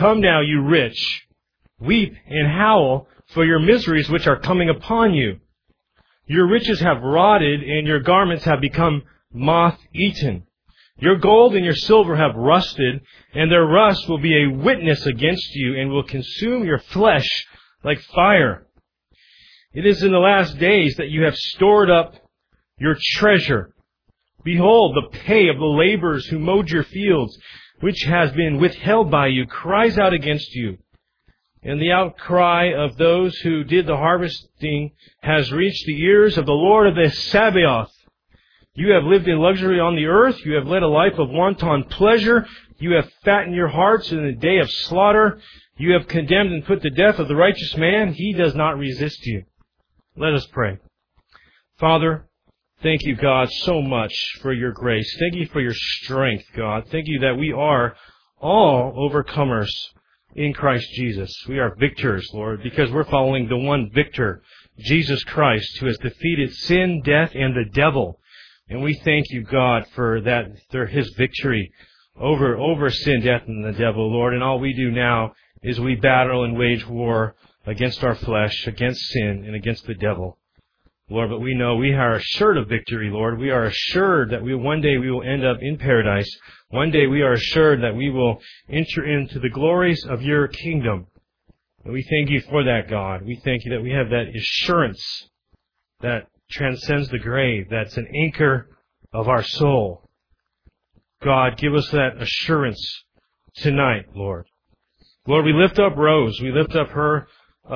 Come now, you rich, weep and howl for your miseries which are coming upon you. Your riches have rotted, and your garments have become moth-eaten. Your gold and your silver have rusted, and their rust will be a witness against you, and will consume your flesh like fire. It is in the last days that you have stored up your treasure. Behold, the pay of the laborers who mowed your fields, which has been withheld by you, cries out against you. And the outcry of those who did the harvesting has reached the ears of the Lord of the Sabaoth. You have lived in luxury on the earth. You have led a life of wanton pleasure. You have fattened your hearts in the day of slaughter. You have condemned and put to death of the righteous man. He does not resist you. Let us pray. Father, thank you, God, so much for your grace. Thank you for your strength, God. Thank you that we are all overcomers in Christ Jesus. We are victors, Lord, because we're following the one victor, Jesus Christ, who has defeated sin, death, and the devil. And we thank you, God, for that, for his victory over sin, death, and the devil, Lord. And all we do now is we battle and wage war against our flesh, against sin, and against the devil. Lord, but we know we are assured of victory, Lord. We are assured that one day we will end up in paradise. One day we are assured that we will enter into the glories of your kingdom. And we thank you for that, God. We thank you that we have that assurance that transcends the grave, that's an anchor of our soul. God, give us that assurance tonight, Lord. Lord, we lift up Rose. We lift up her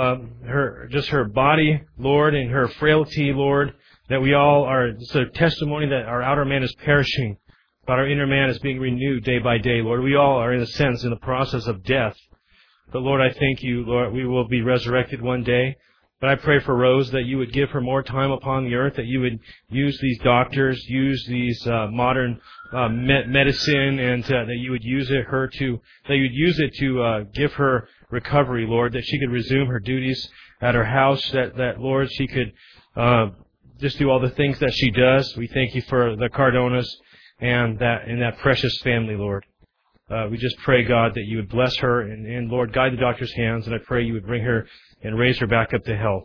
body, Lord, and her frailty, Lord, that we all are, it's a testimony that our outer man is perishing, but our inner man is being renewed day by day, Lord. We all are, in a sense, in the process of death. But Lord, I thank you, Lord, we will be resurrected one day. But I pray for Rose that you would give her more time upon the earth, that you would use these doctors, use these modern medicine, and that you would use it to give her recovery, Lord, that she could resume her duties at her house, that Lord, she could just do all the things that she does. We thank you for the Cardonas and that precious family, Lord. We just pray, God, that you would bless her and Lord, guide the doctor's hands, and I pray you would bring her and raise her back up to health.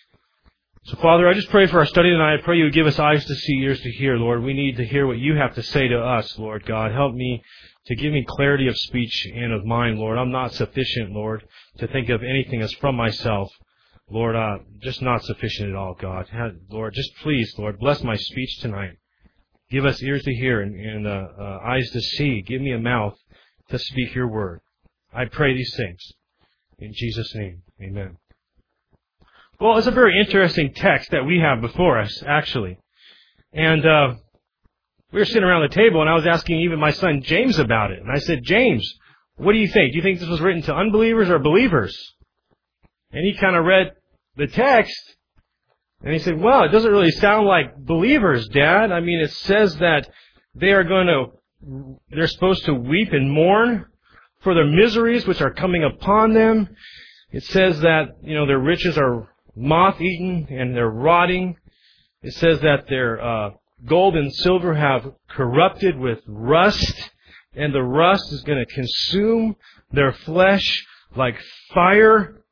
So, Father, I just pray for our study tonight. I pray you would give us eyes to see, ears to hear, Lord. We need to hear what you have to say to us, Lord God. Help me to give me clarity of speech and of mind, Lord. I'm not sufficient, Lord, to think of anything as from myself. Lord, just not sufficient at all, God. Lord, just please, Lord, bless my speech tonight. Give us ears to hear and eyes to see. Give me a mouth to speak your word. I pray these things. In Jesus' name, amen. Well, it's a very interesting text that we have before us, actually. And we were sitting around the table, and I was asking even my son James about it. And I said, James, what do you think? Do you think this was written to unbelievers or believers? And he kind of read the text, and he said, well, it doesn't really sound like believers, Dad. I mean, it says that they're supposed to weep and mourn for their miseries which are coming upon them. It says that, their riches are moth-eaten and they're rotting. It says that their gold and silver have corrupted with rust, and the rust is going to consume their flesh like fire.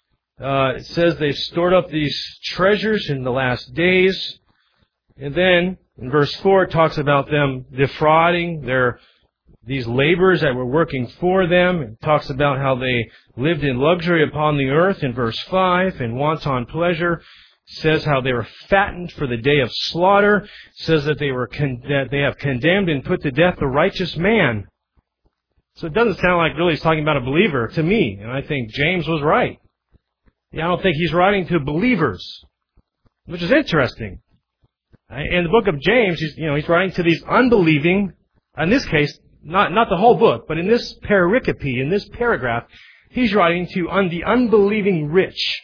It says they've stored up these treasures in the last days. And then, in verse 4, it talks about them defrauding these laborers that were working for them. It talks about how they lived in luxury upon the earth in verse 5, and wanton pleasure. It says how they were fattened for the day of slaughter. It says that they have condemned and put to death the righteous man. So it doesn't sound like really he's talking about a believer to me. And I think James was right. I don't think he's writing to believers, which is interesting. In the book of James, he's writing to these unbelieving, in this case, not the whole book, but in this pericope, in this paragraph, he's writing to the unbelieving rich.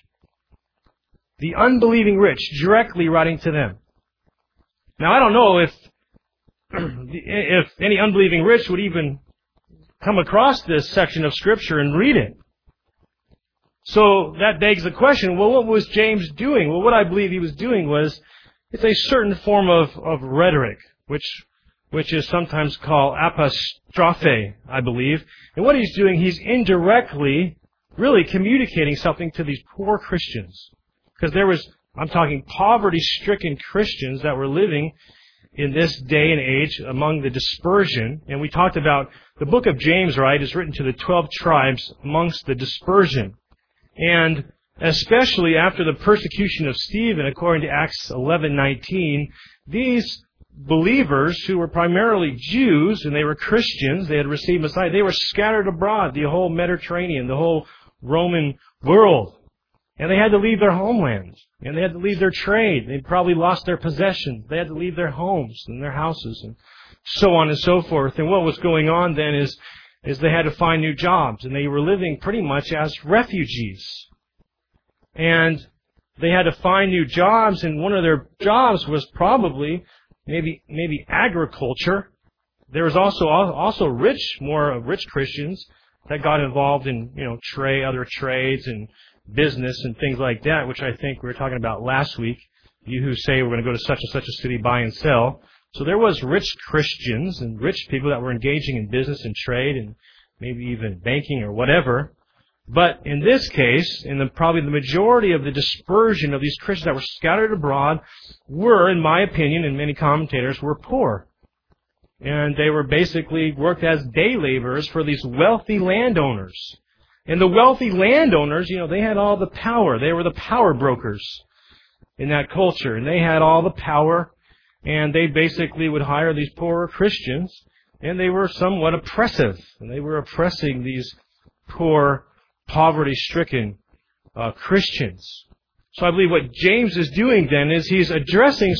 The unbelieving rich, directly writing to them. Now, I don't know if any unbelieving rich would even come across this section of Scripture and read it. So that begs the question, well, what was James doing? Well, what I believe he was doing was, it's a certain form of rhetoric, which which is sometimes called apostrophe, I believe. And what he's doing, he's indirectly really communicating something to these poor Christians. Because there was, I'm talking poverty-stricken Christians that were living in this day and age among the dispersion. And we talked about the book of James, right, is written to the 12 tribes amongst the dispersion. And especially after the persecution of Stephen, according to Acts 11:19, these believers who were primarily Jews, and they were Christians, they had received Messiah, they were scattered abroad, the whole Mediterranean, the whole Roman world. And they had to leave their homeland. And they had to leave their trade. They'd probably lost their possessions. They had to leave their homes and their houses and so on and so forth. And what was going on then is they had to find new jobs. And they were living pretty much as refugees. And they had to find new jobs, and one of their jobs was probably maybe agriculture. There was also more rich Christians that got involved in, other trades and business and things like that, which I think we were talking about last week. You who say we're going to go to such and such a city, buy and sell. So there was rich Christians and rich people that were engaging in business and trade and maybe even banking or whatever. But in this case, probably the majority of the dispersion of these Christians that were scattered abroad were, in my opinion, and many commentators, were poor. And they were basically worked as day laborers for these wealthy landowners. And the wealthy landowners, they had all the power. They were the power brokers in that culture. And they had all the power, and they basically would hire these poorer Christians, and they were somewhat oppressive. And they were oppressing these poor, poverty-stricken Christians. So I believe what James is doing then is he's addressing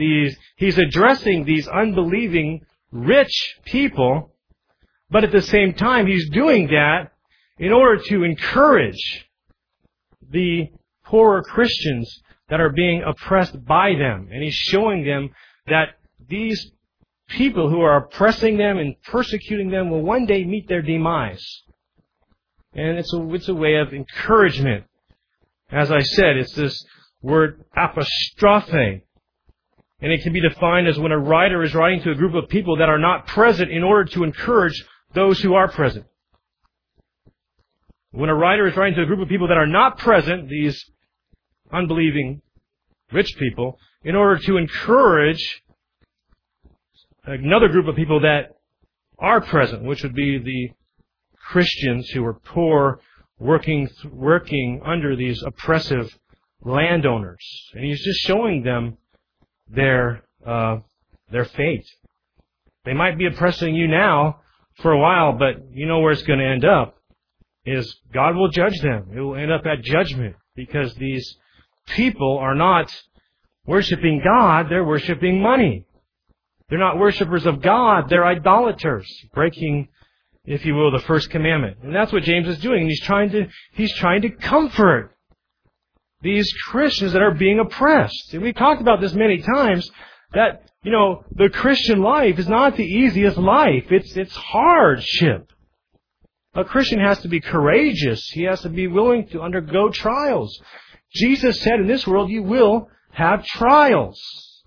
these unbelieving rich people, but at the same time he's doing that in order to encourage the poorer Christians that are being oppressed by them. And he's showing them that these people who are oppressing them and persecuting them will one day meet their demise. And it's a way of encouragement. As I said, it's this word apostrophe. And it can be defined as when a writer is writing to a group of people that are not present in order to encourage those who are present. When a writer is writing to a group of people that are not present, these unbelieving rich people, in order to encourage another group of people that are present, which would be the Christians who are poor, working under these oppressive landowners. And he's just showing them their fate. They might be oppressing you now for a while, but you know where it's going to end up. Is God will judge them. It will end up at judgment, because these people are not worshiping God, they're worshiping money. They're not worshipers of God, they're idolaters, breaking, if you will, the first commandment. And that's what James is doing. He's trying to comfort these Christians that are being oppressed. And we've talked about this many times, that, the Christian life is not the easiest life. It's hardship. A Christian has to be courageous. He has to be willing to undergo trials. Jesus said, in this world you will have trials.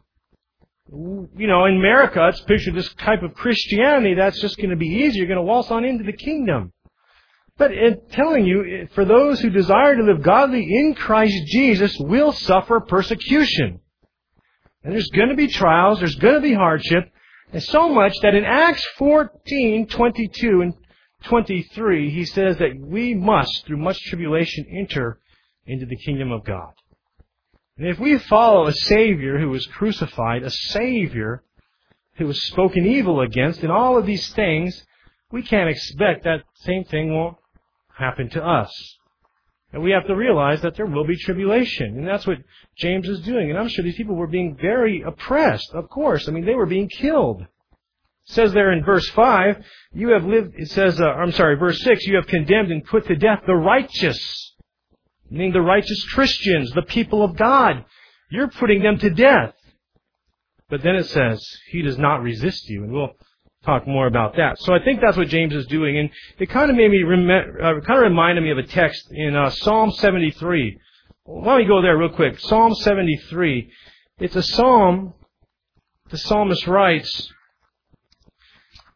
In America, it's pictured this type of Christianity that's just going to be easy. You're going to waltz on into the kingdom. But in telling you, for those who desire to live godly in Christ Jesus will suffer persecution. And there's going to be trials, there's going to be hardship, and so much that in Acts 14:22 and 23, he says that we must, through much tribulation, enter into the kingdom of God. And if we follow a Savior who was crucified, a Savior who was spoken evil against, and all of these things, we can't expect that same thing won't happen to us. And we have to realize that there will be tribulation. And that's what James is doing. And I'm sure these people were being very oppressed, of course. They were being killed. It says there in verse 5, verse 6, you have condemned and put to death the righteous, meaning the righteous Christians, the people of God. You're putting them to death. But then it says, he does not resist you. And we'll talk more about that. So I think that's what James is doing. And it kind of reminded me of a text in Psalm 73. Why don't we go there real quick? Psalm 73. It's a psalm. The psalmist writes,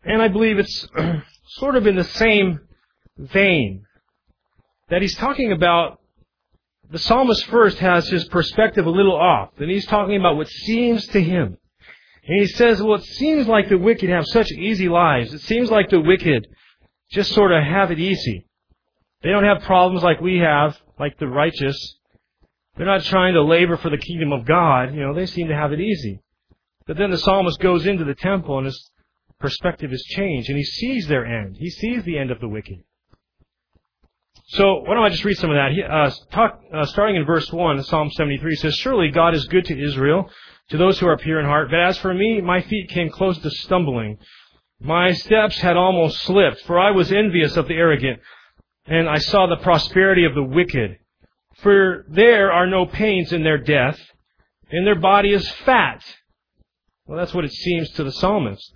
And I believe it's sort of in the same vein that he's talking about. The psalmist first has his perspective a little off, and he's talking about what seems to him. And he says, well, it seems like the wicked have such easy lives. It seems like the wicked just sort of have it easy. They don't have problems like we have, like the righteous. They're not trying to labor for the kingdom of God. They seem to have it easy. But then the psalmist goes into the temple and his perspective is changed, and he sees their end. He sees the end of the wicked. So why don't I just read some of that? Starting in verse 1, Psalm 73 says, "Surely God is good to Israel, to those who are pure in heart. But as for me, my feet came close to stumbling. My steps had almost slipped, for I was envious of the arrogant, and I saw the prosperity of the wicked. For there are no pains in their death, and their body is fat." Well, that's what it seems to the psalmist.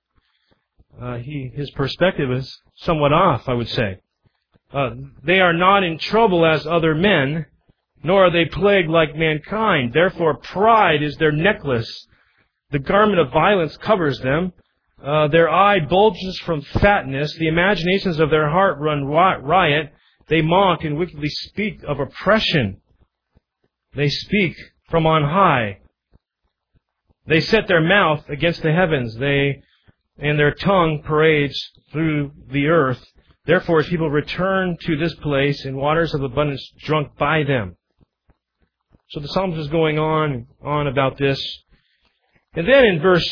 His perspective is somewhat off, I would say. They are not in trouble as other men, nor are they plagued like mankind. Therefore, pride is their necklace. The garment of violence covers them. Their eye bulges from fatness. The imaginations of their heart run riot. They mock and wickedly speak of oppression. They speak from on high. They set their mouth against the heavens. And their tongue parades through the earth. Therefore, his people return to this place, and waters of abundance drunk by them. So the psalmist is going on about this. And then in verse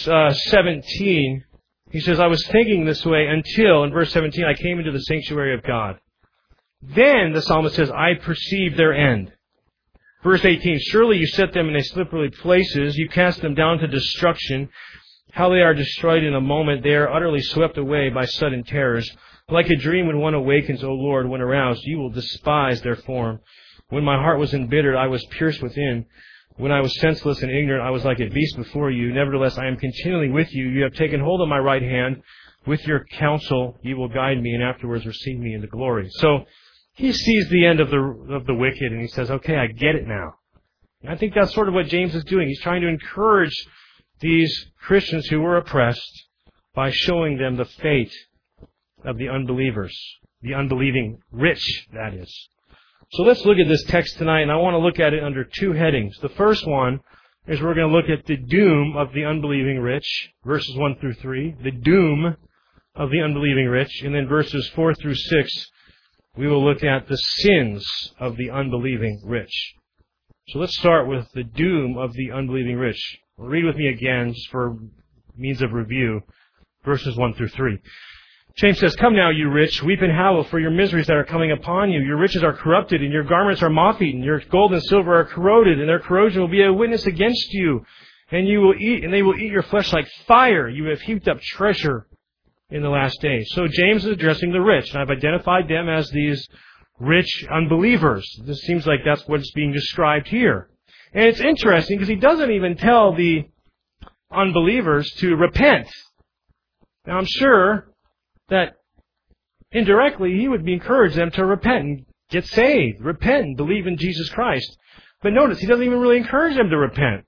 17, he says, "I was thinking this way until," in verse 17, "I came into the sanctuary of God. Then," the psalmist says, "I perceived their end." Verse 18, "Surely you set them in a slippery places. You cast them down to destruction. How they are destroyed in a moment. They are utterly swept away by sudden terrors. Like a dream when one awakens, O Lord, when aroused, you will despise their form. When my heart was embittered, I was pierced within. When I was senseless and ignorant, I was like a beast before you. Nevertheless, I am continually with you. You have taken hold of my right hand. With your counsel, you will guide me, and afterwards receive me into glory." So he sees the end of the wicked, and he says, okay, I get it now. And I think that's sort of what James is doing. He's trying to encourage these Christians who were oppressed by showing them the fate of the unbelievers, the unbelieving rich, that is. So let's look at this text tonight, and I want to look at it under two headings. The first one is we're going to look at the doom of the unbelieving rich, verses 1 through 3, the doom of the unbelieving rich, and then verses 4 through 6, we will look at the sins of the unbelieving rich. So let's start with the doom of the unbelieving rich. Read with me again, just for means of review, verses 1 through 3. James says, "Come now, you rich, weep and howl for your miseries that are coming upon you. Your riches are corrupted, and your garments are moth-eaten. Your gold and silver are corroded, and their corrosion will be a witness against you. And they will eat your flesh like fire. You have heaped up treasure in the last days." So James is addressing the rich, and I've identified them as these rich unbelievers. This seems like that's what's being described here. And it's interesting because he doesn't even tell the unbelievers to repent. Now, I'm sure that indirectly he would encourage them to repent and get saved, repent and believe in Jesus Christ. But notice, he doesn't even really encourage them to repent.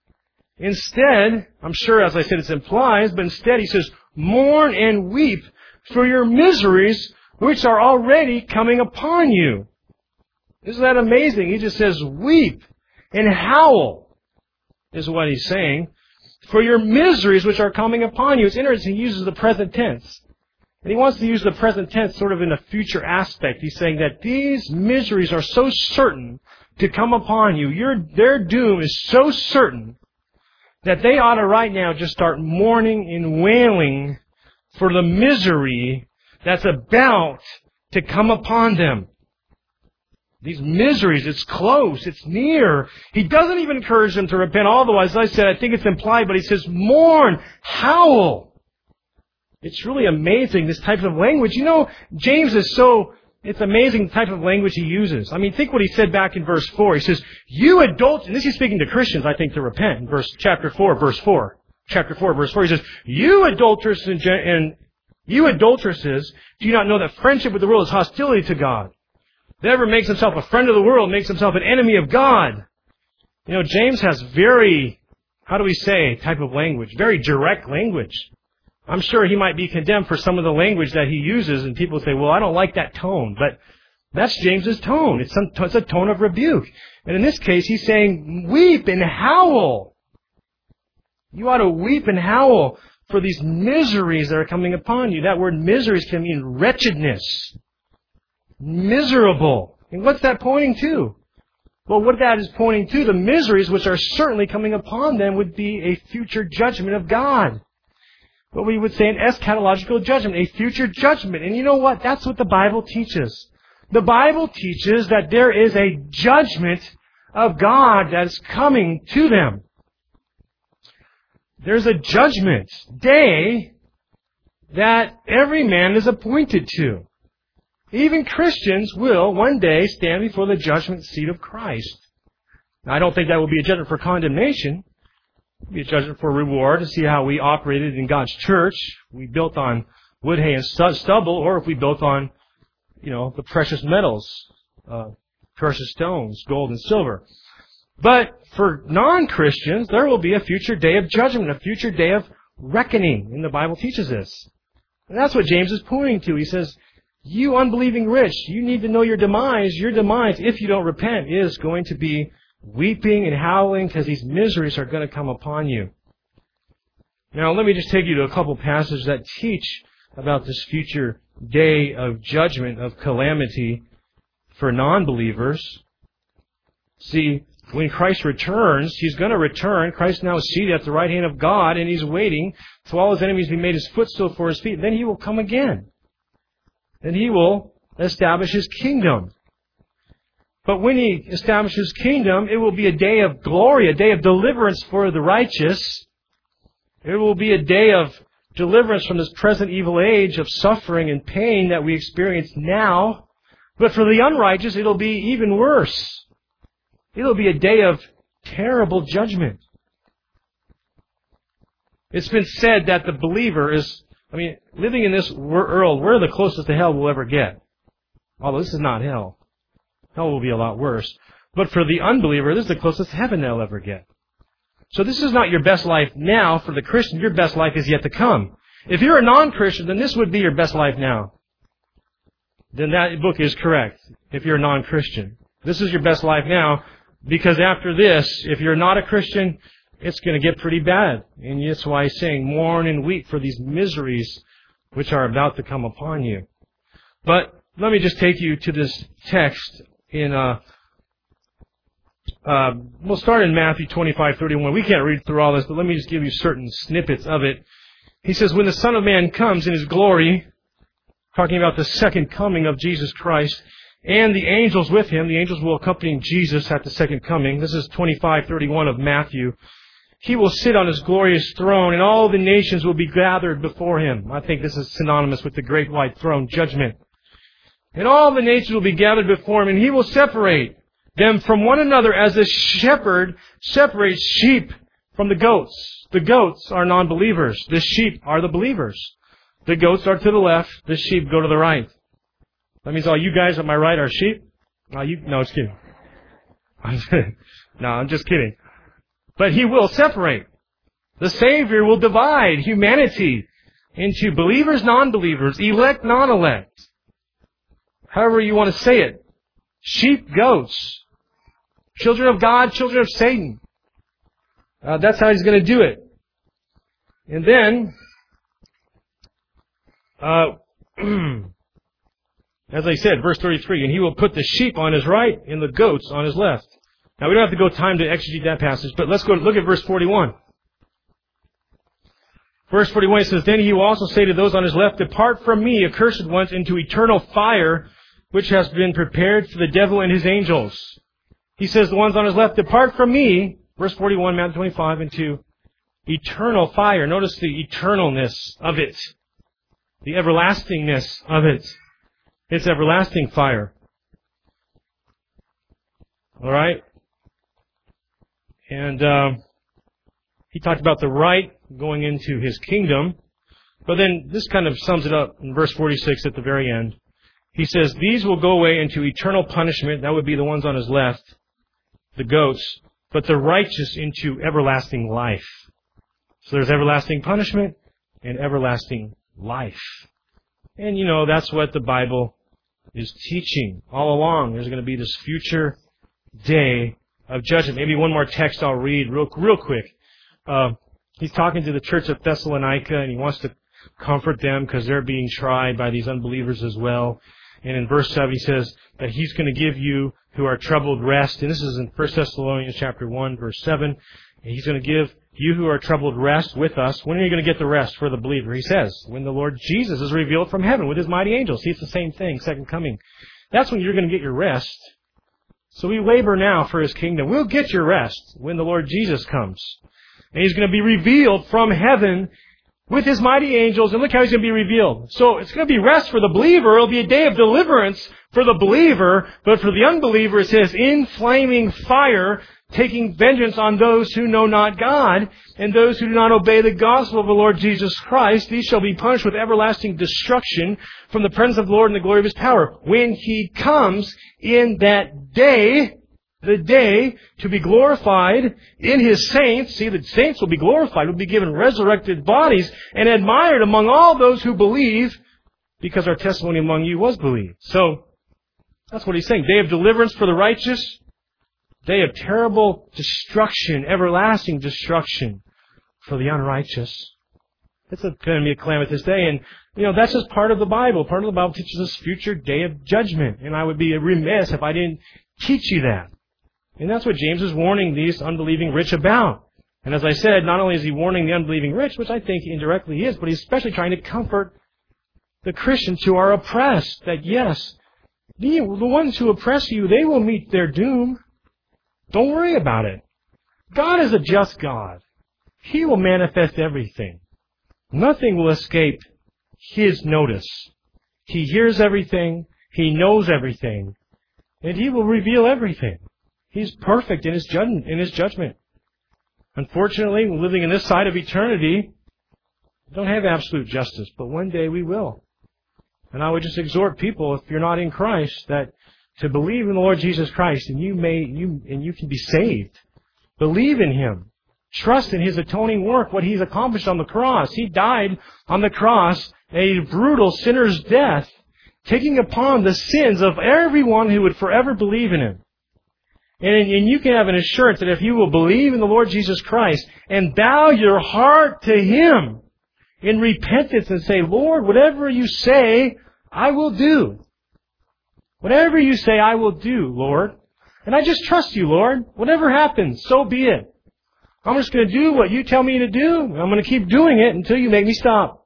Instead, I'm sure, as I said, it's implies, but instead he says, "Mourn and weep for your miseries which are already coming upon you." Isn't that amazing? He just says, weep and howl, is what he's saying, for your miseries which are coming upon you. It's interesting, he uses the present tense. And he wants to use the present tense sort of in a future aspect. He's saying that these miseries are so certain to come upon you. Their doom is so certain that they ought to right now just start mourning and wailing for the misery that's about to come upon them. These miseries, it's close, it's near. He doesn't even encourage them to repent, although, as I said, I think it's implied, but he says, mourn, howl. It's really amazing, this type of language. James is it's amazing the type of language he uses. I mean, think what he said back in verse 4. He says, "You adulterers," and this is speaking to Christians, I think, to repent, in chapter 4, verse 4. Chapter 4, verse 4, he says, "You adulterers and you adulteresses, do you not know that friendship with the world is hostility to God? Whoever makes himself a friend of the world makes himself an enemy of God." James has very, type of language, very direct language. I'm sure he might be condemned for some of the language that he uses, and people say, well, I don't like that tone. But that's James's tone. It's a tone of rebuke. And in this case, he's saying, weep and howl. You ought to weep and howl for these miseries that are coming upon you. That word miseries can mean wretchedness. Miserable. And what's that pointing to? Well, what that is pointing to, the miseries which are certainly coming upon them would be a future judgment of God. What we would say an eschatological judgment, a future judgment. And you know what? That's what the Bible teaches. The Bible teaches that there is a judgment of God that is coming to them. There's a judgment day that every man is appointed to. Even Christians will one day stand before the judgment seat of Christ. Now, I don't think that will be a judgment for condemnation. It will be a judgment for reward to see how we operated in God's church. We built on wood, hay, and stubble, or if we built on, the precious metals, precious stones, gold and silver. But for non-Christians, there will be a future day of judgment, a future day of reckoning, and the Bible teaches this. And that's what James is pointing to. He says, you unbelieving rich, you need to know your demise. Your demise, if you don't repent, is going to be weeping and howling because these miseries are going to come upon you. Now, let me just take you to a couple passages that teach about this future day of judgment, of calamity for non-believers. See, when Christ returns, He's going to return. Christ now is seated at the right hand of God, and He's waiting till all His enemies be made His footstool for His feet. Then He will come again. And He will establish His kingdom. But when He establishes His kingdom, it will be a day of glory, a day of deliverance for the righteous. It will be a day of deliverance from this present evil age of suffering and pain that we experience now. But for the unrighteous, it'll be even worse. It'll be a day of terrible judgment. It's been said that the believer is, living in this world, we're the closest to hell we'll ever get. Although this is not hell. Hell will be a lot worse. But for the unbeliever, this is the closest to heaven they'll ever get. So this is not your best life now. For the Christian, your best life is yet to come. If you're a non-Christian, then this would be your best life now. Then that book is correct. If you're a non-Christian. This is your best life now. Because after this, if you're not a Christian, it's going to get pretty bad. And that's why He's saying, mourn and weep for these miseries which are about to come upon you. But let me just take you to this text in, we'll start in Matthew 25:31. We can't read through all this, but let me just give you certain snippets of it. He says, when the Son of Man comes in His glory, talking about the second coming of Jesus Christ, and the angels with Him, the angels will accompany Jesus at the second coming. This is 25:31 of Matthew. He will sit on His glorious throne, and all the nations will be gathered before Him. I think this is synonymous with the great white throne judgment. And all the nations will be gathered before Him, and He will separate them from one another as a shepherd separates sheep from the goats. The goats are non-believers. The sheep are the believers. The goats are to the left. The sheep go to the right. That means all you guys on my right are sheep? No, just kidding. No, I'm just kidding. But He will separate. The Savior will divide humanity into believers, non-believers, elect, non-elect. However you want to say it. Sheep, goats. Children of God, children of Satan. That's how He's going to do it. And then, as I said, verse 33, and He will put the sheep on His right and the goats on His left. Now, we don't have to go time to exegete that passage, but let's go look at verse 41. Verse 41 says, then He will also say to those on His left, depart from me, accursed ones, into eternal fire, which has been prepared for the devil and his angels. He says, the ones on His left, depart from me, verse 41, Matthew 25, into eternal fire. Notice the eternalness of it. The everlastingness of it. It's everlasting fire. All right? And he talked about the right going into His kingdom. But then this kind of sums it up in verse 46 at the very end. He says, these will go away into eternal punishment. That would be the ones on His left, the goats. But the righteous into everlasting life. So there's everlasting punishment and everlasting life. And that's what the Bible is teaching all along. There's going to be this future day of judgment. Maybe one more text I'll read real quick. He's talking to the church of Thessalonica, and he wants to comfort them because they're being tried by these unbelievers as well. And in verse 7, he says that he's going to give you who are troubled rest. And this is in 1 Thessalonians chapter 1, verse 7. And he's going to give you who are troubled rest with us. When are you going to get the rest for the believer? He says, when the Lord Jesus is revealed from heaven with his mighty angels. See, it's the same thing, second coming. That's when you're going to get your rest. So we labor now for his kingdom. We'll get your rest when the Lord Jesus comes. And he's going to be revealed from heaven with his mighty angels. And look how he's going to be revealed. So it's going to be rest for the believer. It'll be a day of deliverance for the believer. But for the unbeliever, it says, in flaming fire, taking vengeance on those who know not God, and those who do not obey the gospel of the Lord Jesus Christ. These shall be punished with everlasting destruction from the presence of the Lord and the glory of his power. When he comes in that day, the day to be glorified in his saints. See, the saints will be glorified, will be given resurrected bodies, and admired among all those who believe, because our testimony among you was believed. So, that's what he's saying. Day of deliverance for the righteous. Day of terrible destruction, everlasting destruction for the unrighteous. It's going to be a calamitous day. And, that's just part of the Bible. Part of the Bible teaches us future day of judgment. And I would be remiss if I didn't teach you that. And that's what James is warning these unbelieving rich about. And as I said, not only is he warning the unbelieving rich, which I think indirectly he is, but he's especially trying to comfort the Christians who are oppressed. That yes, the ones who oppress you, they will meet their doom. Don't worry about it. God is a just God. He will manifest everything. Nothing will escape his notice. He hears everything. He knows everything. And he will reveal everything. He's perfect in his judgment. Unfortunately, living in this side of eternity, we don't have absolute justice, but one day we will. And I would just exhort people, if you're not in Christ, that to believe in the Lord Jesus Christ, and you can be saved. Believe in him. Trust in his atoning work, what he's accomplished on the cross. He died on the cross a brutal sinner's death, taking upon the sins of everyone who would forever believe in him. And you can have an assurance that if you will believe in the Lord Jesus Christ and bow your heart to him in repentance and say, Lord, whatever you say, I will do. Whatever you say, I will do, Lord. And I just trust you, Lord. Whatever happens, so be it. I'm just going to do what you tell me to do. I'm going to keep doing it until you make me stop.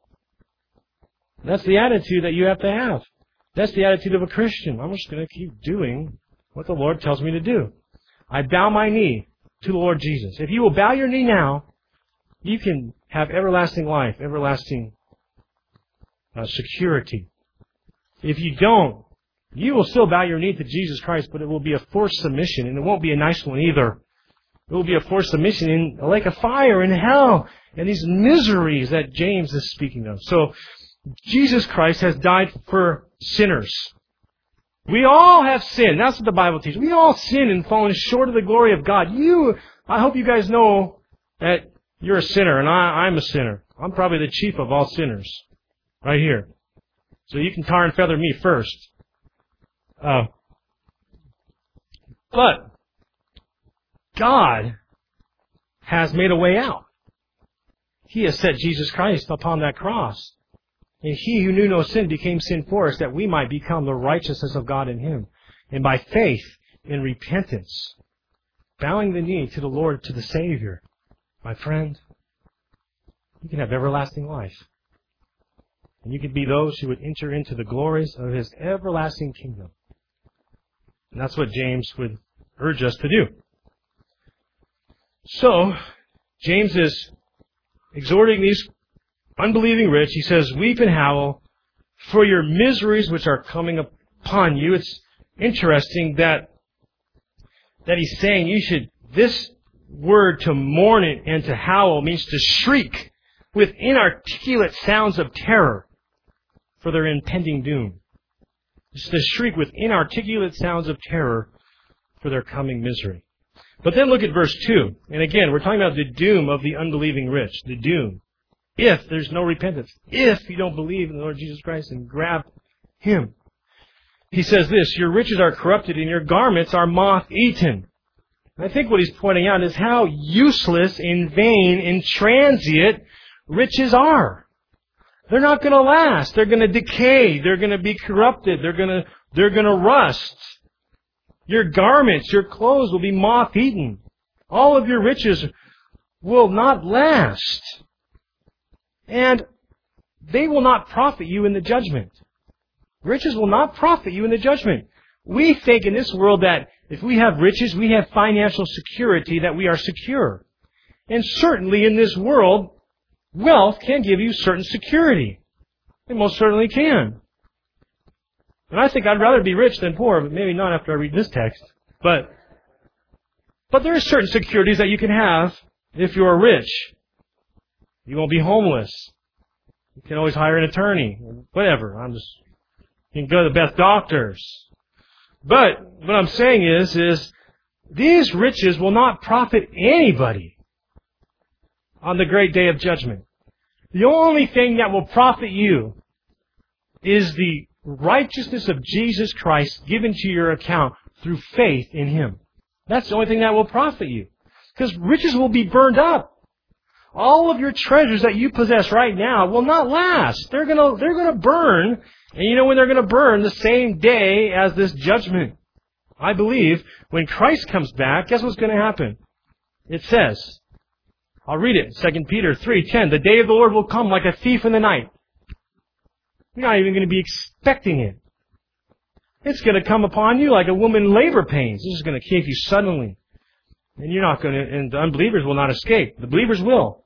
That's the attitude that you have to have. That's the attitude of a Christian. I'm just going to keep doing what the Lord tells me to do. I bow my knee to the Lord Jesus. If you will bow your knee now, you can have everlasting life, everlasting security. If you don't, you will still bow your knee to Jesus Christ, but it will be a forced submission, and it won't be a nice one either. It will be a forced submission in a lake of fire in hell, and these miseries that James is speaking of. So, Jesus Christ has died for sinners. We all have sinned. That's what the Bible teaches. We all sin and fallen short of the glory of God. I hope you guys know that you're a sinner, and I'm a sinner. I'm probably the chief of all sinners, right here. So you can tar and feather me first. But God has made a way out. He has set Jesus Christ upon that cross. And he who knew no sin became sin for us, that we might become the righteousness of God in him. And by faith in repentance, bowing the knee to the Lord, to the Savior, my friend, you can have everlasting life. And you can be those who would enter into the glories of his everlasting kingdom. And that's what James would urge us to do. So, James is exhorting these unbelieving rich. He says, weep and howl for your miseries which are coming upon you. It's interesting that he's saying this word to mourn and to howl means to shriek with inarticulate sounds of terror for their impending doom. It's to shriek with inarticulate sounds of terror for their coming misery. But then look at verse 2. And again, we're talking about the doom of the unbelieving rich. The doom. If there's no repentance. If you don't believe in the Lord Jesus Christ and grab Him. He says this, your riches are corrupted and your garments are moth-eaten. I think what he's pointing out is how useless, in vain, and transient riches are. They're not going to last. They're going to decay. They're going to be corrupted. They're going to rust. Your garments, your clothes will be moth-eaten. All of your riches will not last. And they will not profit you in the judgment. Riches will not profit you in the judgment. We think in this world that if we have riches, we have financial security, that we are secure. And certainly in this world, wealth can give you certain security. It most certainly can. And I think I'd rather be rich than poor, but maybe not after I read this text. But there are certain securities that you can have if you are rich. You won't be homeless. You can always hire an attorney. Whatever. You can go to the best doctors. But what I'm saying is these riches will not profit anybody on the great day of judgment. The only thing that will profit you is the righteousness of Jesus Christ given to your account through faith in Him. That's the only thing that will profit you. Because riches will be burned up. All of your treasures that you possess right now will not last. They're going to burn. And you know when they're going to burn? The same day as this judgment. I believe when Christ comes back, guess what's going to happen? It says, I'll read it, 2 Peter 3:10, the day of the Lord will come like a thief in the night. You're not even going to be expecting it. It's going to come upon you like a woman in labor pains. This is going to cave you suddenly. And and the unbelievers will not escape. The believers will.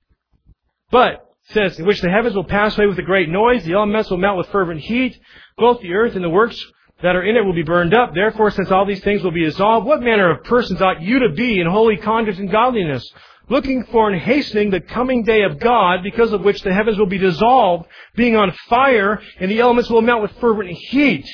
But, it says, in which the heavens will pass away with a great noise, the elements will melt with fervent heat, both the earth and the works that are in it will be burned up. Therefore, since all these things will be dissolved, what manner of persons ought you to be in holy conduct and godliness, looking for and hastening the coming day of God, because of which the heavens will be dissolved, being on fire, and the elements will melt with fervent heat.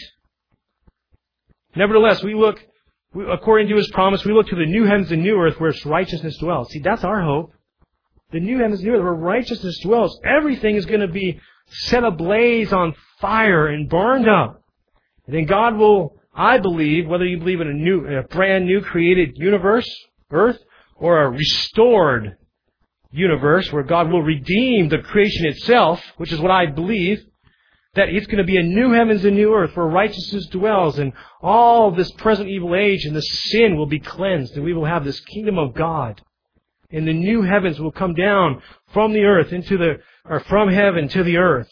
Nevertheless, according to His promise, we look to the new heavens and new earth where its righteousness dwells. See, that's our hope. The new heavens and new earth where righteousness dwells. Everything is going to be set ablaze on fire and burned up. And then God will, I believe, whether you believe in a brand new created universe, earth, or a restored universe where God will redeem the creation itself, which is what I believe, that it's going to be a new heavens and new earth where righteousness dwells, and all this present evil age and the sin will be cleansed, and we will have this kingdom of God. And the new heavens will come down from the earth from heaven to the earth.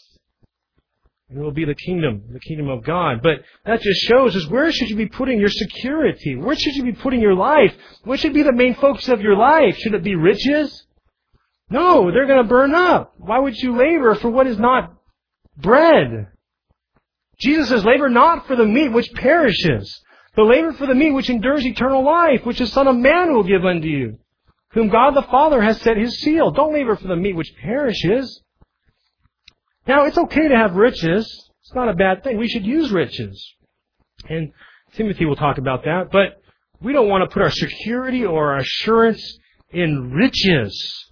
And it will be the kingdom of God. But that just shows us, where should you be putting your security? Where should you be putting your life? What should be the main focus of your life? Should it be riches? No, they're going to burn up. Why would you labor for what is not bread? Jesus says, labor not for the meat which perishes, but labor for the meat which endures eternal life, which the Son of Man will give unto you, whom God the Father has set His seal. Don't labor for the meat which perishes. Now, it's okay to have riches. It's not a bad thing. We should use riches. And Timothy will talk about that. But we don't want to put our security or our assurance in riches.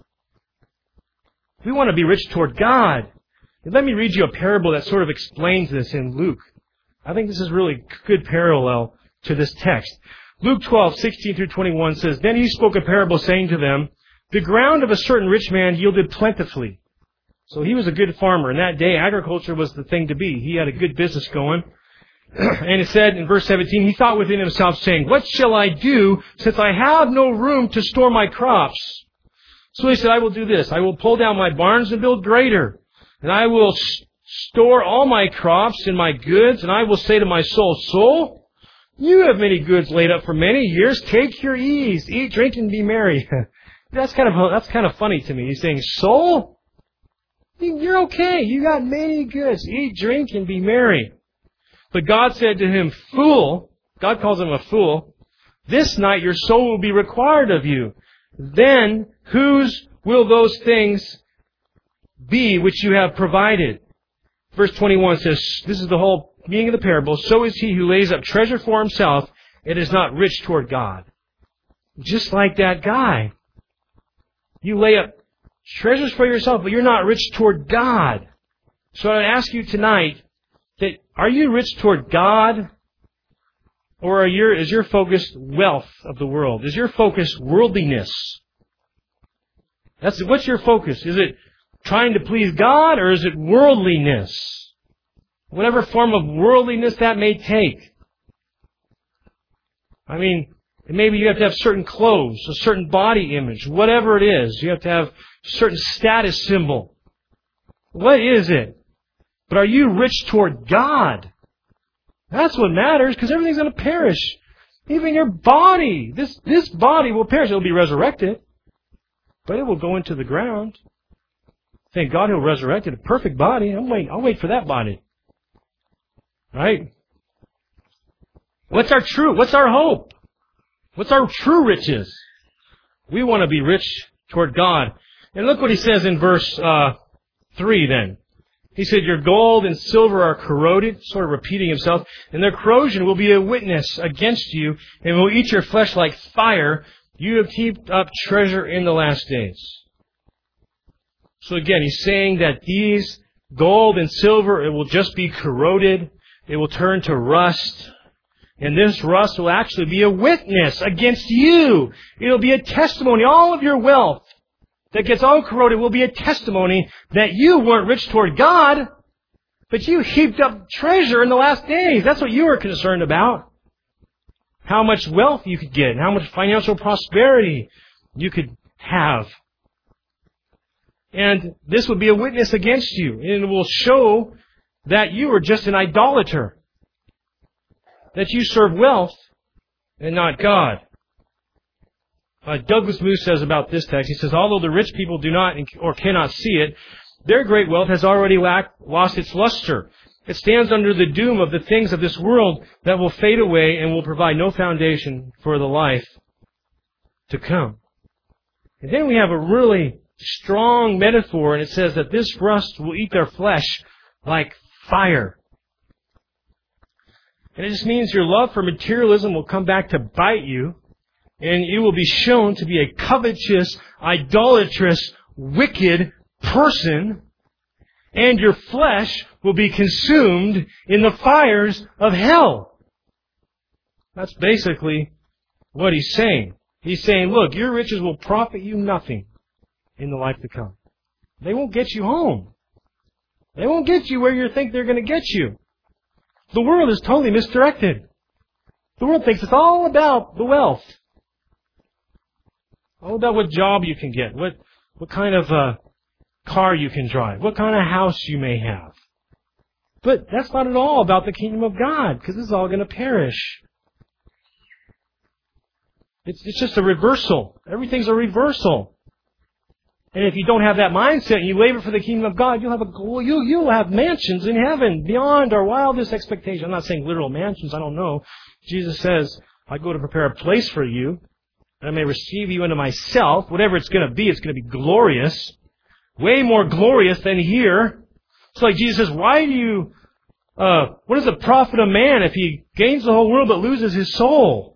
We want to be rich toward God. And let me read you a parable that sort of explains this in Luke. I think this is really good parallel to this text. Luke 12:16-21 says, Then He spoke a parable, saying to them, The ground of a certain rich man yielded plentifully. So he was a good farmer. In that day, agriculture was the thing to be. He had a good business going. And it said in verse 17, he thought within himself, saying, What shall I do, since I have no room to store my crops? So he said, I will do this. I will pull down my barns and build greater. And I will store all my crops and my goods. And I will say to my soul, you have many goods laid up for many years. Take your ease. Eat, drink, and be merry. That's kind of funny to me. He's saying, soul, you're okay. You got many goods. Eat, drink, and be merry. But God said to him, fool, God calls him a fool, this night your soul will be required of you. Then whose will those things be which you have provided? Verse 21 says, this is the whole meaning of the parable. So is he who lays up treasure for himself and is not rich toward God. Just like that guy. You lay up treasures for yourself, but you're not rich toward God. So I ask you tonight, that are you rich toward God? Or is your focus wealth of the world? Is your focus worldliness? What's your focus? Is it trying to please God, or is it worldliness? Whatever form of worldliness that may take. I mean, maybe you have to have certain clothes, a certain body image, whatever it is. You have to have a certain status symbol. What is it? But are you rich toward God? That's what matters, because everything's going to perish. Even your body. This body will perish. It will be resurrected. But it will go into the ground. Thank God He'll resurrect it. A perfect body. I'll wait for that body. Right? What's our hope? What's our true riches? We want to be rich toward God. And look what He says in verse 3 then. He said, your gold and silver are corroded, sort of repeating himself, and their corrosion will be a witness against you, and will eat your flesh like fire. You have heaped up treasure in the last days. So again, he's saying that these gold and silver, it will just be corroded. It will turn to rust. And this rust will actually be a witness against you. It'll be a testimony. All of your wealth that gets all corroded will be a testimony that you weren't rich toward God, but you heaped up treasure in the last days. That's what you were concerned about. How much wealth you could get, and how much financial prosperity you could have. And this would be a witness against you, and it will show that you are just an idolater, that you serve wealth and not God. Douglas Moo says about this text, he says, although the rich people do not or cannot see it, their great wealth has already lost its luster. It stands under the doom of the things of this world that will fade away and will provide no foundation for the life to come. And then we have a really strong metaphor, and it says that this rust will eat their flesh like fire. And it just means your love for materialism will come back to bite you, and you will be shown to be a covetous, idolatrous, wicked person, and your flesh will be consumed in the fires of hell. That's basically what he's saying. He's saying, look, your riches will profit you nothing in the life to come. They won't get you home. They won't get you where you think they're going to get you. The world is totally misdirected. The world thinks it's all about the wealth. All about what job you can get, what kind of car you can drive, what kind of house you may have. But that's not at all about the kingdom of God, because this is all going to perish. It's just a reversal. Everything's a reversal. And if you don't have that mindset and you labor for the kingdom of God, you'll have mansions in heaven beyond our wildest expectation. I'm not saying literal mansions, I don't know. Jesus says, I go to prepare a place for you, that I may receive you into myself. Whatever it's going to be glorious. Way more glorious than here. It's like Jesus says, what does it profit a man if he gains the whole world but loses his soul?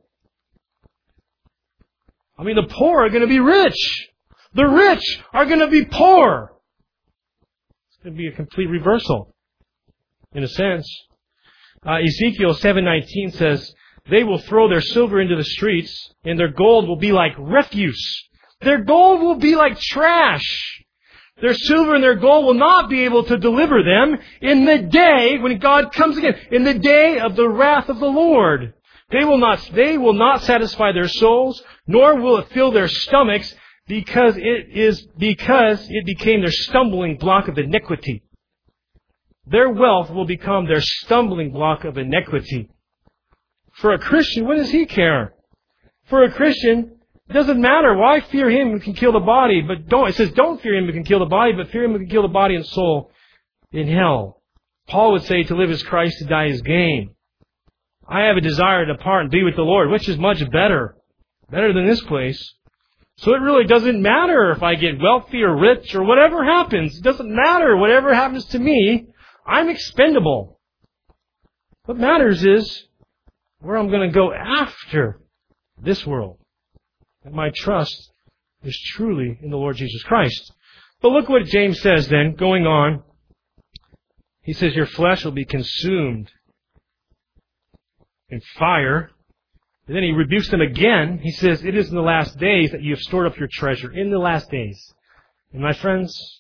I mean, the poor are going to be rich. The rich are going to be poor. It's going to be a complete reversal, in a sense. Ezekiel 7:19 says, they will throw their silver into the streets, and their gold will be like refuse. Their gold will be like trash. Their silver and their gold will not be able to deliver them in the day when God comes again, in the day of the wrath of the Lord. They will not satisfy their souls, nor will it fill their stomachs, because it became their stumbling block of iniquity. Their wealth will become their stumbling block of iniquity. For a Christian, what does he care? For a Christian, it doesn't matter. Why fear him who can kill the body? It says don't fear him who can kill the body, but fear him who can kill the body and soul in hell. Paul would say to live is Christ, to die is gain. I have a desire to depart and be with the Lord, which is much better. Better than this place. So it really doesn't matter if I get wealthy or rich or whatever happens. It doesn't matter. Whatever happens to me, I'm expendable. What matters is where I'm going to go after this world. And my trust is truly in the Lord Jesus Christ. But look what James says then, going on. He says, your flesh will be consumed in fire. And then he rebukes them again. He says, it is in the last days that you have stored up your treasure. In the last days. And my friends,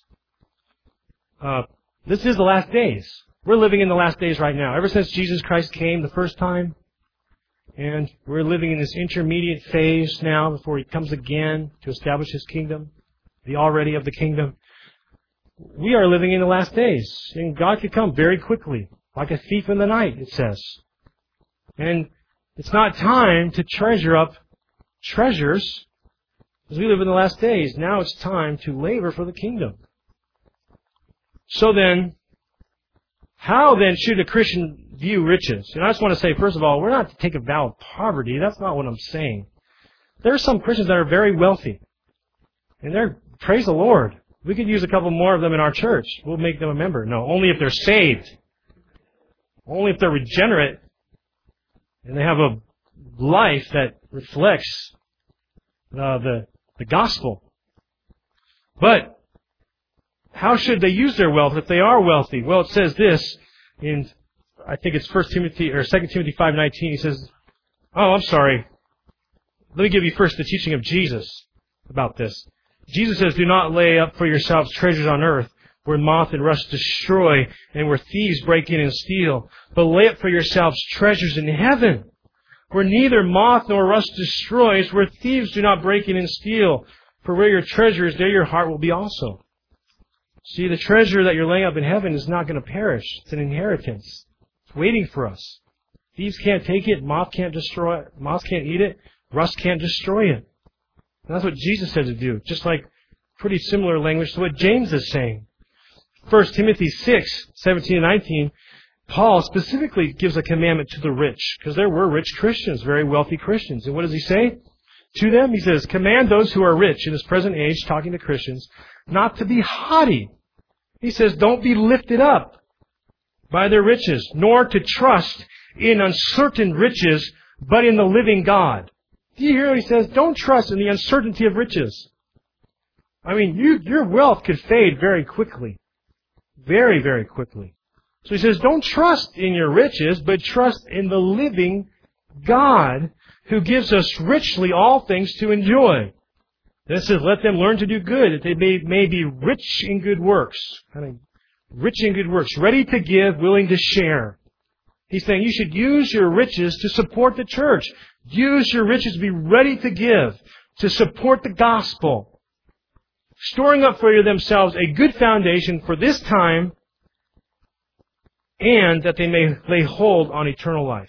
this is the last days. We're living in the last days right now. Ever since Jesus Christ came the first time, and we're living in this intermediate phase now before He comes again to establish His kingdom, the already of the kingdom. We are living in the last days. And God could come very quickly, like a thief in the night, it says. And it's not time to treasure up treasures as we live in the last days. Now it's time to labor for the kingdom. So then, how then should a Christian view riches? And I just want to say, first of all, we're not to take a vow of poverty. That's not what I'm saying. There are some Christians that are very wealthy. And praise the Lord. We could use a couple more of them in our church. We'll make them a member. No, only if they're saved. Only if they're regenerate. And they have a life that reflects the gospel. But how should they use their wealth if they are wealthy? Well, it says this in, I think it's 2 Timothy 5:19. He says, I'm sorry. Let me give you first the teaching of Jesus about this. Jesus says, do not lay up for yourselves treasures on earth, where moth and rust destroy, and where thieves break in and steal. But lay up for yourselves treasures in heaven, where neither moth nor rust destroys, where thieves do not break in and steal. For where your treasure is, there your heart will be also. See, the treasure that you're laying up in heaven is not going to perish. It's an inheritance. It's waiting for us. Thieves can't take it. Moth can't destroy it. Moth can't eat it. Rust can't destroy it. And that's what Jesus said to do. Just like pretty similar language to what James is saying. 1 Timothy 6:17 and 19, Paul specifically gives a commandment to the rich. Because there were rich Christians, very wealthy Christians. And what does he say to them? He says, command those who are rich in this present age, talking to Christians, not to be haughty. He says, don't be lifted up by their riches, nor to trust in uncertain riches, but in the living God. Do you hear what he says? Don't trust in the uncertainty of riches. I mean, your wealth could fade very quickly. Very, very quickly. So he says, don't trust in your riches, but trust in the living God who gives us richly all things to enjoy. Then it says, let them learn to do good, that they may be rich in good works. Rich in good works, ready to give, willing to share. He's saying you should use your riches to support the church. Use your riches to be ready to give, to support the gospel. Storing up for themselves a good foundation for this time, and that they may lay hold on eternal life.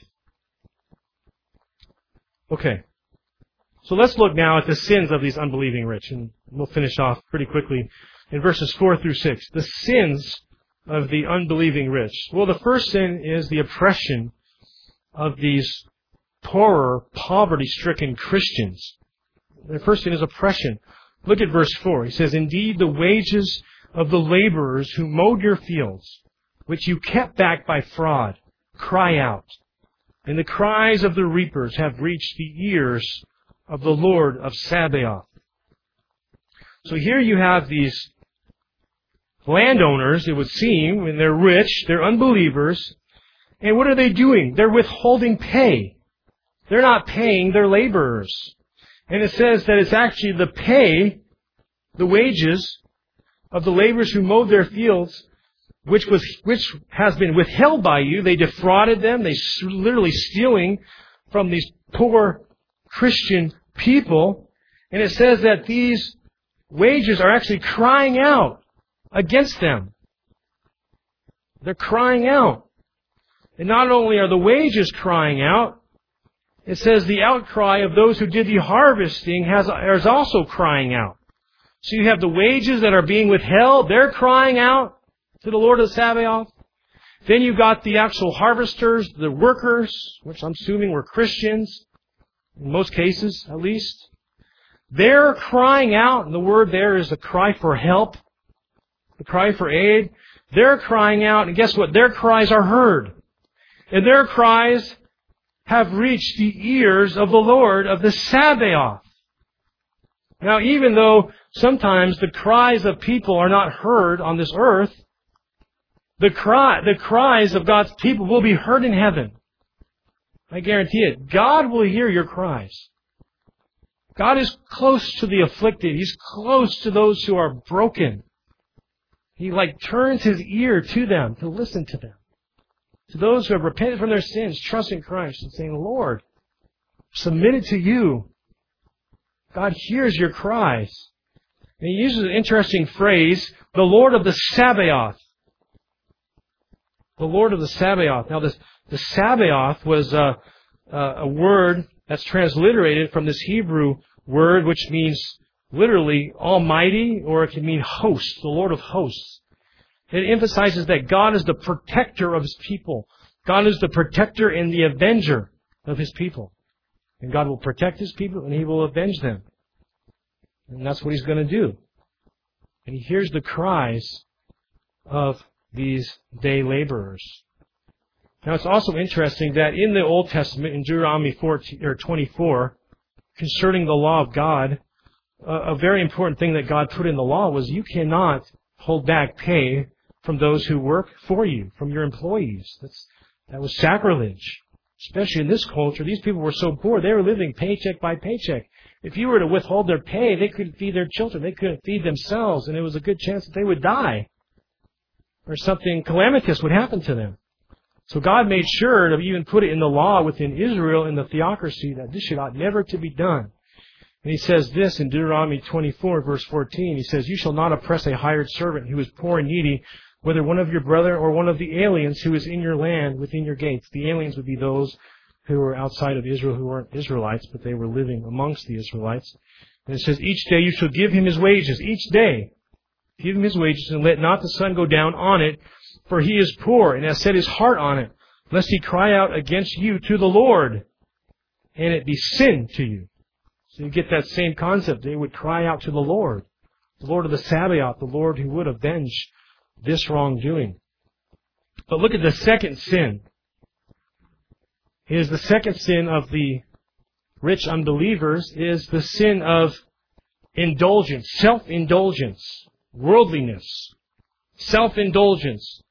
Okay. So let's look now at the sins of these unbelieving rich, and we'll finish off pretty quickly in verses 4 through 6. The sins of the unbelieving rich. Well, the first sin is the oppression of these poorer, poverty-stricken Christians. The first sin is oppression. Look at verse 4. He says, indeed, the wages of the laborers who mowed your fields, which you kept back by fraud, cry out. And the cries of the reapers have reached the ears of the Lord of Sabaoth. So here you have these landowners, it would seem, when they're rich, they're unbelievers. And what are they doing? They're withholding pay. They're not paying their laborers. And it says that it's actually the pay, the wages of the laborers who mowed their fields, which has been withheld by you. They defrauded them. They literally stealing from these poor Christian people. And it says that these wages are actually crying out against them. They're crying out. And not only are the wages crying out, it says the outcry of those who did the harvesting is also crying out. So you have the wages that are being withheld. They're crying out to the Lord of Sabaoth. Then you've got the actual harvesters, the workers, which I'm assuming were Christians, in most cases at least. They're crying out, and the word there is a cry for help, the cry for aid. They're crying out, and guess what? Their cries are heard. And their cries have reached the ears of the Lord of the Sabaoth. Now, even though sometimes the cries of people are not heard on this earth, the cries of God's people will be heard in heaven. I guarantee it. God will hear your cries. God is close to the afflicted. He's close to those who are broken. He turns His ear to them, to listen to them. To those who have repented from their sins, trust in Christ, and saying, Lord, submitted to you. God hears your cries. And He uses an interesting phrase, the Lord of the Sabaoth. The Lord of the Sabaoth. Now, the Sabaoth was a word that's transliterated from this Hebrew word, which means literally almighty, or it can mean host, the Lord of hosts. It emphasizes that God is the protector of His people. God is the protector and the avenger of His people. And God will protect His people and He will avenge them. And that's what He's going to do. And He hears the cries of these day laborers. Now, it's also interesting that in the Old Testament, in Deuteronomy 24, concerning the law of God, a very important thing that God put in the law was you cannot hold back pay from those who work for you, from your employees. That was sacrilege. Especially in this culture, these people were so poor, they were living paycheck by paycheck. If you were to withhold their pay, they couldn't feed their children, they couldn't feed themselves, and it was a good chance that they would die. Or something calamitous would happen to them. So God made sure to even put it in the law within Israel in the theocracy that this should ought never to be done. And He says this in Deuteronomy 24, verse 14. He says, You shall not oppress a hired servant who is poor and needy, whether one of your brother or one of the aliens who is in your land within your gates. The aliens would be those who were outside of Israel, who weren't Israelites, but they were living amongst the Israelites. And it says, Each day you shall give him his wages. Each day. Give him his wages, and let not the sun go down on it, for he is poor, and has set his heart on it, lest he cry out against you to the Lord, and it be sin to you. So you get that same concept. They would cry out to the Lord of the Sabaoth, the Lord who would avenge this wrongdoing. But look at the second sin. It is the second sin of the rich unbelievers is the sin of indulgence, self-indulgence, worldliness, self-indulgence.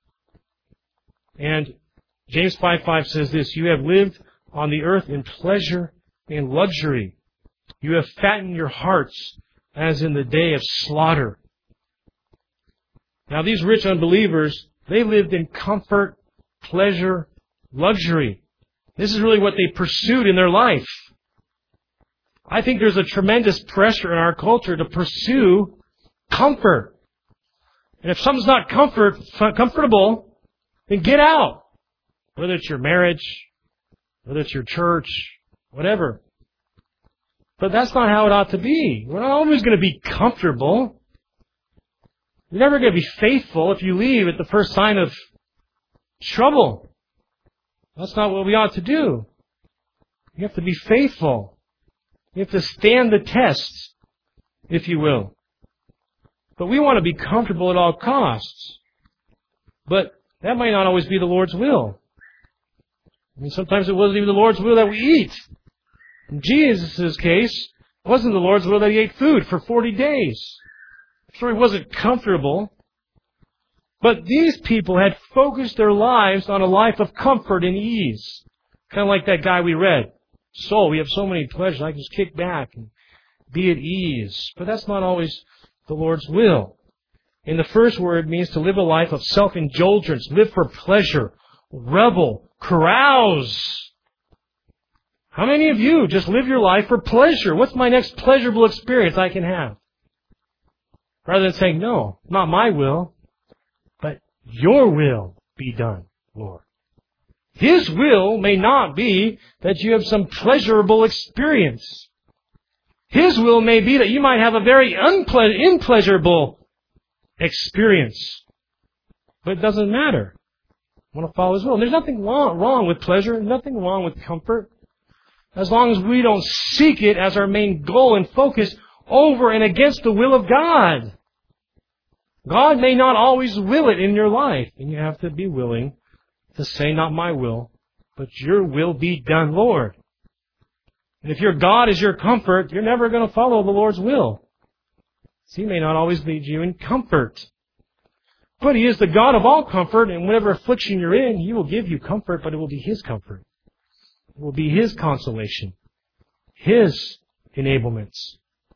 And James 5:5 says this, You have lived on the earth in pleasure and luxury. You have fattened your hearts as in the day of slaughter. Now these rich unbelievers, they lived in comfort, pleasure, luxury. This is really what they pursued in their life. I think there's a tremendous pressure in our culture to pursue comfort. And if something's not comfortable, then get out. Whether it's your marriage, whether it's your church, whatever. But that's not how it ought to be. We're not always going to be comfortable. You're never going to be faithful if you leave at the first sign of trouble. That's not what we ought to do. You have to be faithful. You have to stand the test, if you will. But we want to be comfortable at all costs. But that might not always be the Lord's will. I mean, sometimes it wasn't even the Lord's will that we eat. In Jesus' case, it wasn't the Lord's will that He ate food for 40 days. I'm sure He wasn't comfortable. But these people had focused their lives on a life of comfort and ease. Kind of like that guy we read. So, we have so many pleasures, I can just kick back and be at ease. But that's not always the Lord's will. And the first word means to live a life of self-indulgence, live for pleasure, revel, carouse. How many of you just live your life for pleasure? What's my next pleasurable experience I can have? Rather than saying, no, not my will, but your will be done, Lord. His will may not be that you have some pleasurable experience. His will may be that you might have a very unpleasurable experience. But it doesn't matter. I want to follow His will. And there's nothing wrong with pleasure, nothing wrong with comfort, as long as we don't seek it as our main goal and focus over and against the will of God. God may not always will it in your life, and you have to be willing to say, not my will, but your will be done, Lord. And if your God is your comfort, you're never going to follow the Lord's will. He may not always lead you in comfort. But He is the God of all comfort, and whatever affliction you're in, He will give you comfort, but it will be His comfort. It will be His consolation. His enablements.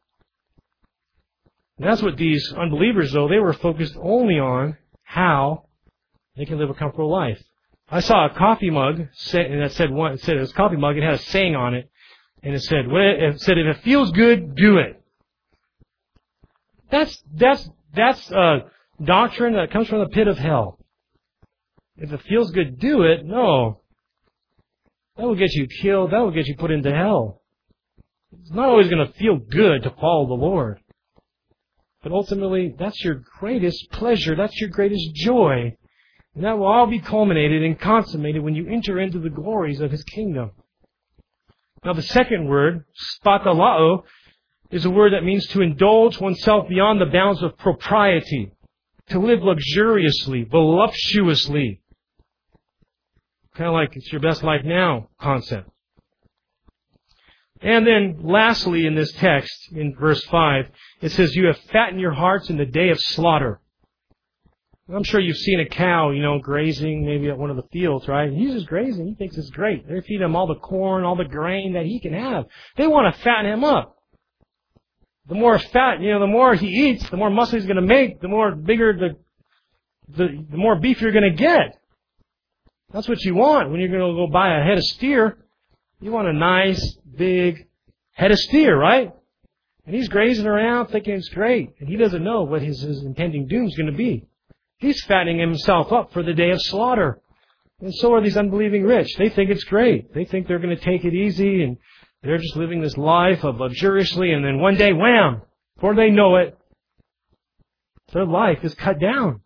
And that's what these unbelievers, though, they were focused only on how they can live a comfortable life. I saw a coffee mug, and it said it was a coffee mug, it had a saying on it, and it said, if it feels good, do it. That's a doctrine that comes from the pit of hell. If it feels good, do it. No. That will get you killed. That will get you put into hell. It's not always going to feel good to follow the Lord. But ultimately, that's your greatest pleasure. That's your greatest joy. And that will all be culminated and consummated when you enter into the glories of His kingdom. Now the second word, spatalao, is a word that means to indulge oneself beyond the bounds of propriety. To live luxuriously, voluptuously. Kind of like it's your best life now concept. And then lastly in this text, in verse 5, it says, you have fattened your hearts in the day of slaughter. I'm sure you've seen a cow, grazing maybe at one of the fields, right? And he's just grazing. He thinks it's great. They're feeding him all the corn, all the grain that he can have. They want to fatten him up. The more fat, the more he eats, the more muscle he's going to make, the more bigger the more beef you're going to get. That's what you want when you're going to go buy a head of steer. You want a nice, big head of steer, right? And he's grazing around thinking it's great. And he doesn't know what his impending doom is going to be. He's fattening himself up for the day of slaughter. And so are these unbelieving rich. They think it's great. They think they're going to take it easy and they're just living this life of luxuriously, and then one day, wham! Before they know it, their life is cut down.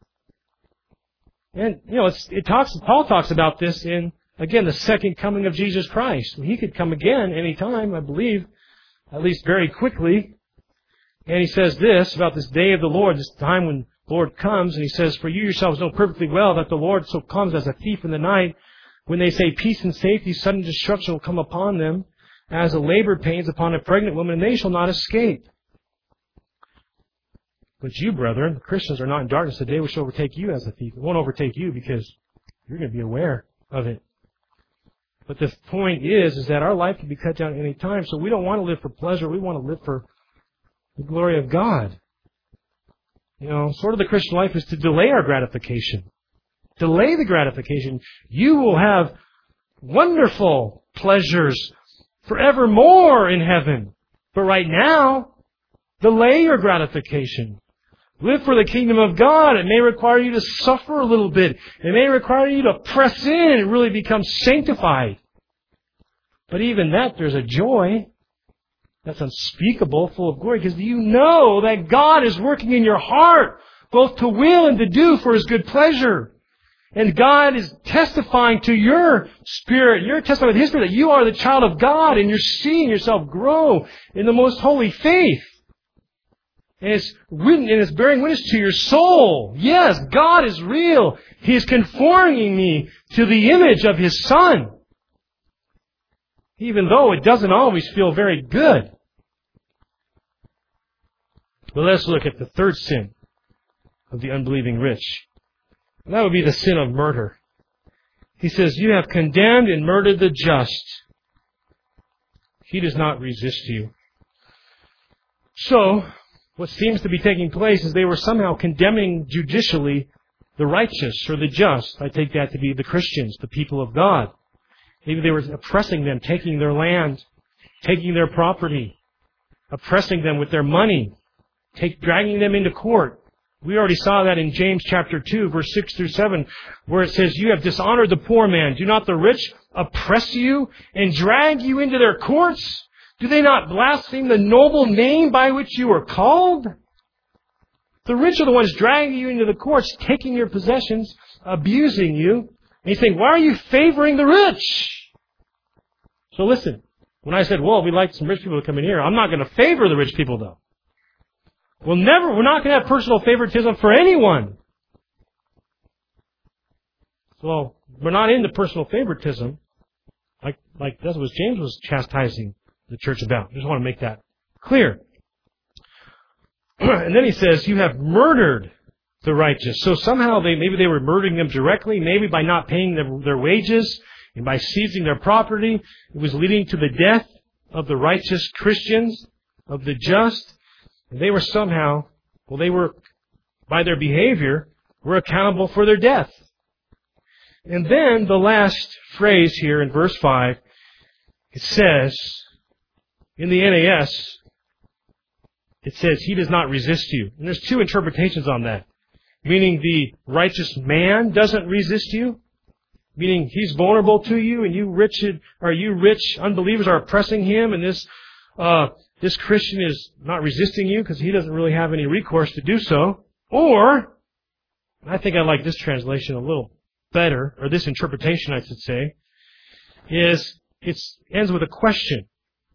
And, Paul talks about this in, again, the second coming of Jesus Christ. He could come again any time, I believe, at least very quickly. And he says this about this day of the Lord, this time when the Lord comes, and he says, for you yourselves know perfectly well that the Lord so comes as a thief in the night. When they say peace and safety, sudden destruction will come upon them, as a labor pains upon a pregnant woman, and they shall not escape. But you, brethren, Christians, are not in darkness. The day which shall overtake you as a thief. It won't overtake you because you're going to be aware of it. But the point is that our life can be cut down at any time. So we don't want to live for pleasure. We want to live for the glory of God. Sort of the Christian life is to delay our gratification. Delay the gratification. You will have wonderful pleasures forevermore in heaven. But right now, delay your gratification. Live for the kingdom of God. It may require you to suffer a little bit. It may require you to press in and really become sanctified. But even that, there's a joy that's unspeakable, full of glory, because you know that God is working in your heart, both to will and to do for His good pleasure. And God is testifying to your spirit, you're testifying to His spirit that you are the child of God and you're seeing yourself grow in the most holy faith. And it's bearing witness to your soul. Yes, God is real. He is conforming me to the image of His Son. Even though it doesn't always feel very good. But let's look at the third sin of the unbelieving rich. And that would be the sin of murder. He says, you have condemned and murdered the just. He does not resist you. So, what seems to be taking place is they were somehow condemning judicially the righteous or the just. I take that to be the Christians, the people of God. Maybe they were oppressing them, taking their land, taking their property, oppressing them with their money, dragging them into court. We already saw that in James chapter 2, verse 6 through 7, where it says, you have dishonored the poor man. Do not the rich oppress you and drag you into their courts? Do they not blaspheme the noble name by which you are called? The rich are the ones dragging you into the courts, taking your possessions, abusing you. And you think, why are you favoring the rich? So listen, when I said, well, we'd like some rich people to come in here, I'm not going to favor the rich people, though. We're not going to have personal favoritism for anyone. So, we're not into personal favoritism. Like that's what James was chastising the church about. I just want to make that clear. And then he says, you have murdered the righteous. So somehow maybe they were murdering them directly, maybe by not paying their wages and by seizing their property. It was leading to the death of the righteous Christians, of the just. And they were somehow, by their behavior, were accountable for their death. And then the last phrase here in verse 5, it says, in the NAS, it says, he does not resist you. And there's two interpretations on that. Meaning the righteous man doesn't resist you. Meaning he's vulnerable to you and you rich unbelievers are oppressing him, and this Christian is not resisting you because he doesn't really have any recourse to do so. Or, I think I like this translation a little better, or this interpretation I should say, is it ends with a question.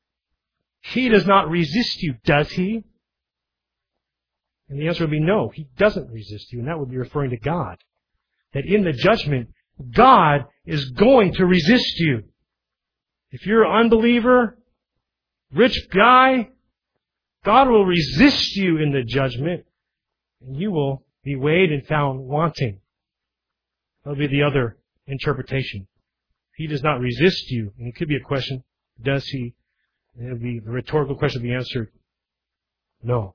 He does not resist you, does he? And the answer would be no, he doesn't resist you. And that would be referring to God. That in the judgment, God is going to resist you. If you're an unbeliever, rich guy, God will resist you in the judgment, and you will be weighed and found wanting. That would be the other interpretation. He does not resist you. And it could be a question, does he? And it would be the rhetorical question would be answered, no.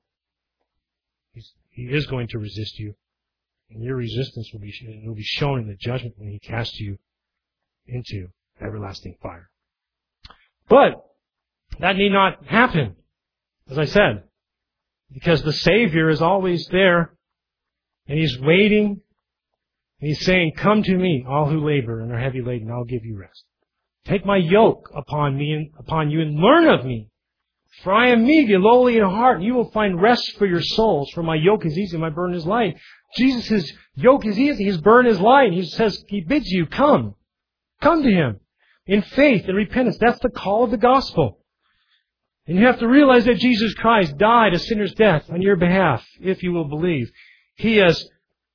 He is going to resist you. And your resistance will be shown in the judgment when he casts you into everlasting fire. But that need not happen, as I said, because the Savior is always there, and He's waiting, and He's saying, come to me, all who labor and are heavy laden, I'll give you rest. Take my yoke upon you, and learn of me. For I am meek and lowly in heart, and you will find rest for your souls. For my yoke is easy, my burden is light. Jesus' yoke is easy, His burden is light. He says, He bids you, come. Come to Him in faith and repentance. That's the call of the gospel. And you have to realize that Jesus Christ died a sinner's death on your behalf, if you will believe. He has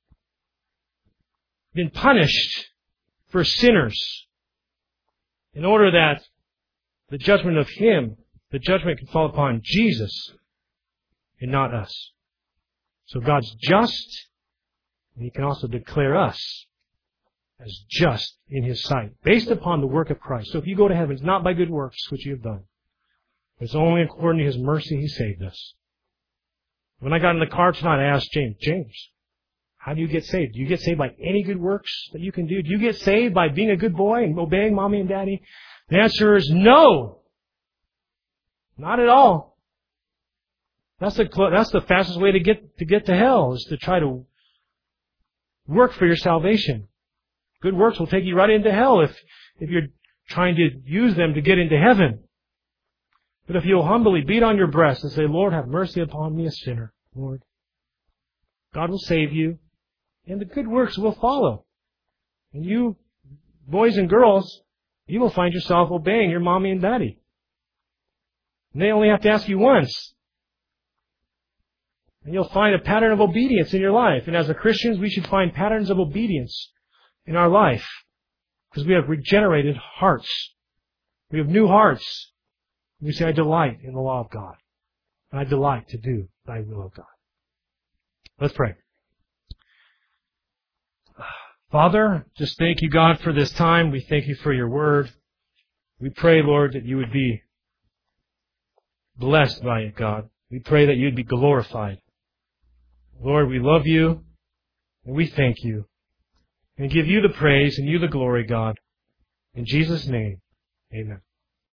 been punished for sinners in order that the judgment of Him, the judgment can fall upon Jesus and not us. So God's just, and He can also declare us as just in His sight, based upon the work of Christ. So if you go to heaven, it's not by good works which you have done. It's only according to His mercy He saved us. When I got in the car tonight, I asked James, how do you get saved? Do you get saved by any good works that you can do? Do you get saved by being a good boy and obeying mommy and daddy? The answer is no. Not at all. That's the fastest way to get to hell, is to try to work for your salvation. Good works will take you right into hell if you're trying to use them to get into heaven. But if you'll humbly beat on your breast and say, Lord, have mercy upon me, a sinner, Lord, God will save you, and the good works will follow. And you, boys and girls, you will find yourself obeying your mommy and daddy. And they only have to ask you once. And you'll find a pattern of obedience in your life. And as a Christians, we should find patterns of obedience in our life, because we have regenerated hearts. We have new hearts. We say, I delight in the law of God, and I delight to do thy will, of God. Let's pray. Father, just thank you, God, for this time. We thank you for your word. We pray, Lord, that you would be blessed by it, God. We pray that you'd be glorified. Lord, we love you, and we thank you, and give you the praise and you the glory, God. In Jesus' name, amen.